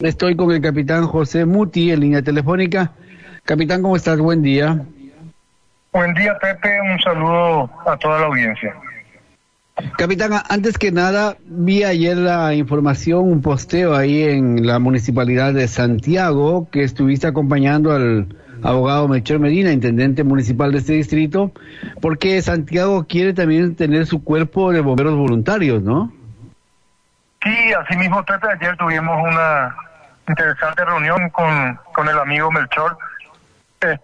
Estoy con el capitán José Muti en línea telefónica. Capitán, ¿cómo estás? Buen día. Buen día, Pepe. Un saludo a toda la audiencia. Capitán, antes que nada, vi ayer la información, un posteo ahí en la Municipalidad de Santiago, que estuviste acompañando al abogado Melchor Medina, intendente municipal de este distrito, porque Santiago quiere también tener su cuerpo de bomberos voluntarios, ¿no? Sí, así mismo, Pepe. Ayer tuvimos una interesante reunión con el amigo Melchor. Es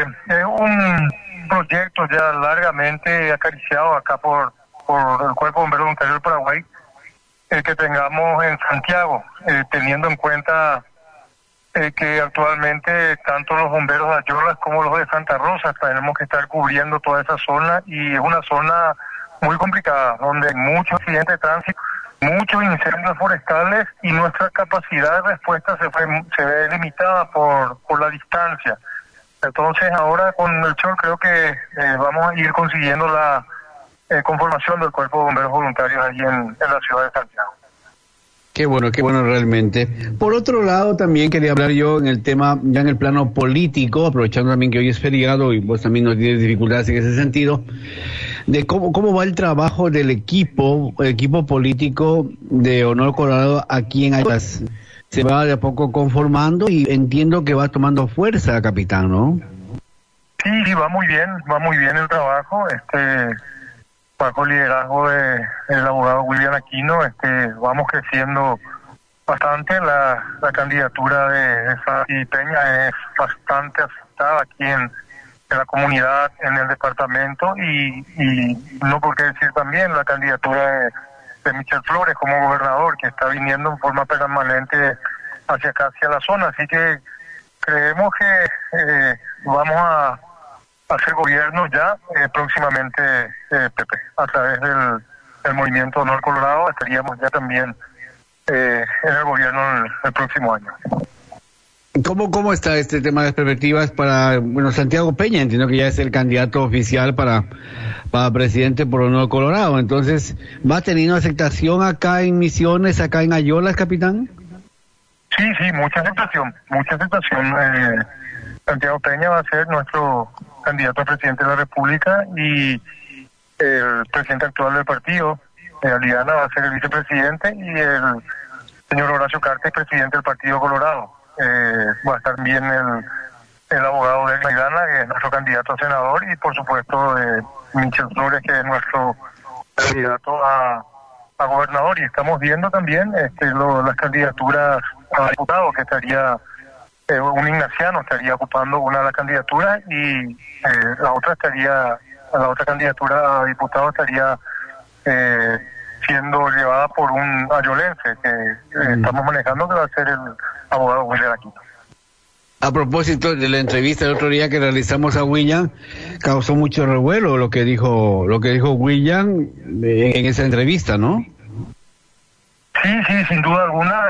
un proyecto ya largamente acariciado acá por el Cuerpo de Bomberos Voluntarios del Paraguay, el que tengamos en Santiago, teniendo en cuenta que actualmente tanto los bomberos de Ayolas como los de Santa Rosa tenemos que estar cubriendo toda esa zona, y es una zona muy complicada, donde hay muchos accidentes de tránsito, muchos incendios forestales, y nuestra capacidad de respuesta se ve limitada por la distancia. Entonces ahora con Melchor creo que vamos a ir consiguiendo la conformación del Cuerpo de Bomberos Voluntarios allí en la ciudad de Santiago. Qué bueno realmente. Por otro lado, también quería hablar yo en el tema, ya en el plano político, aprovechando también que hoy es feriado y vos también no tienes dificultades en ese sentido, de cómo va el trabajo del equipo político de Honor Colorado aquí en Ayolas. Se va de a poco conformando y entiendo que va tomando fuerza, capitán, ¿no? Sí, va muy bien el trabajo, bajo el liderazgo del abogado William Aquino, vamos creciendo bastante. La candidatura de Fabi Peña es bastante aceptada aquí en la comunidad, en el departamento, y no por qué decir también la candidatura de Michel Flores como gobernador, que está viniendo en forma permanente hacia acá, hacia la zona. Así que creemos que vamos a hacer gobierno ya próximamente, Pepe, a través del movimiento Honor Colorado. Estaríamos ya también en el gobierno el próximo año. ¿Cómo está este tema de las perspectivas para, Santiago Peña? Entiendo que ya es el candidato oficial para presidente por Honor Colorado. Entonces, ¿va teniendo aceptación acá en Misiones, acá en Ayolas, capitán? Sí, mucha aceptación. Santiago Peña va a ser nuestro candidato a presidente de la República, y el presidente actual del partido, Aliana, va a ser el vicepresidente, y el señor Horacio Cartes, presidente del Partido Colorado. Va a estar bien el abogado de Aliana, que es nuestro candidato a senador, y por supuesto Michel Flores, que es nuestro candidato a gobernador. Y estamos viendo también las candidaturas a diputado, que estaría un ignaciano estaría ocupando una de las candidaturas, y la otra candidatura a diputado estaría siendo llevada por un ayolense que estamos manejando, que va a ser el abogado William Aquino. A propósito de la entrevista el otro día que realizamos a William, causó mucho revuelo lo que dijo William en esa entrevista, ¿no? Sí, sin duda alguna.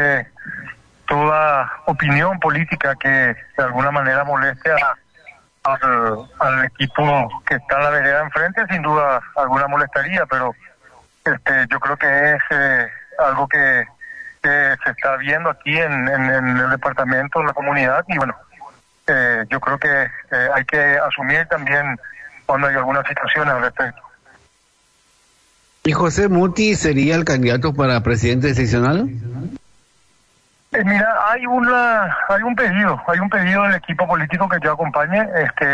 Toda opinión política que de alguna manera moleste al equipo que está en la vereda enfrente, sin duda alguna molestaría, pero yo creo que es algo que se está viendo aquí en el departamento, en la comunidad, y bueno, yo creo que hay que asumir también cuando hay alguna situación al respecto. ¿Y José Muti sería el candidato para presidente seccional? Mira, hay un pedido del equipo político que yo acompañe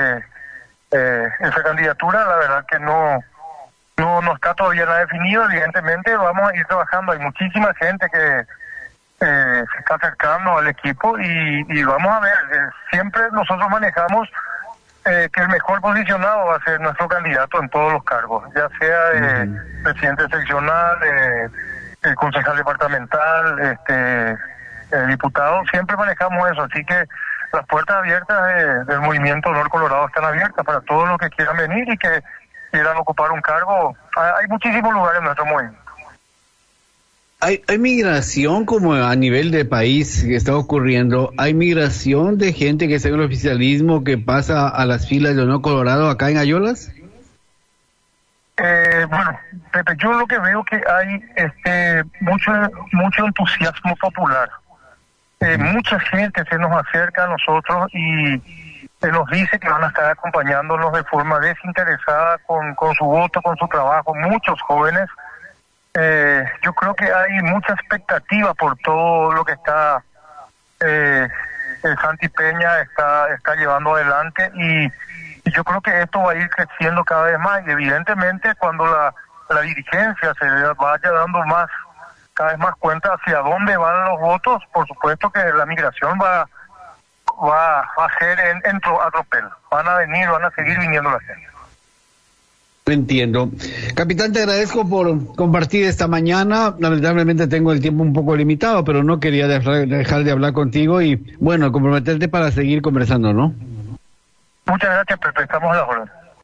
esa candidatura. La verdad que no está todavía nada definido. Evidentemente vamos a ir trabajando. Hay muchísima gente que se está acercando al equipo, y vamos a ver. Siempre nosotros manejamos que el mejor posicionado va a ser nuestro candidato en todos los cargos, ya sea de presidente seccional, concejal departamental, diputado. Siempre manejamos eso, así que las puertas abiertas del movimiento Honor Colorado están abiertas para todos los que quieran venir y que quieran ocupar un cargo. Hay muchísimos lugares en nuestro movimiento. ¿Hay migración como a nivel de país que está ocurriendo? ¿Hay migración de gente que está en el oficialismo que pasa a las filas de Honor Colorado acá en Ayolas? Bueno, Pepe, yo lo que veo que hay mucho entusiasmo popular. mucha gente se nos acerca a nosotros y se nos dice que van a estar acompañándonos de forma desinteresada con su voto, con su trabajo, muchos jóvenes. Yo creo que hay mucha expectativa por todo lo que está Santi Peña está llevando adelante y yo creo que esto va a ir creciendo cada vez más y evidentemente cuando la dirigencia se vaya dando cada vez más cuenta hacia dónde van los votos, por supuesto que la migración va a ser a tropel. Van a seguir viniendo la gente. Entiendo. Capitán, te agradezco por compartir esta mañana. Lamentablemente tengo el tiempo un poco limitado, pero no quería dejar de hablar contigo y, bueno, comprometerte para seguir conversando, ¿no? Muchas gracias, Pepe. Estamos a la orden.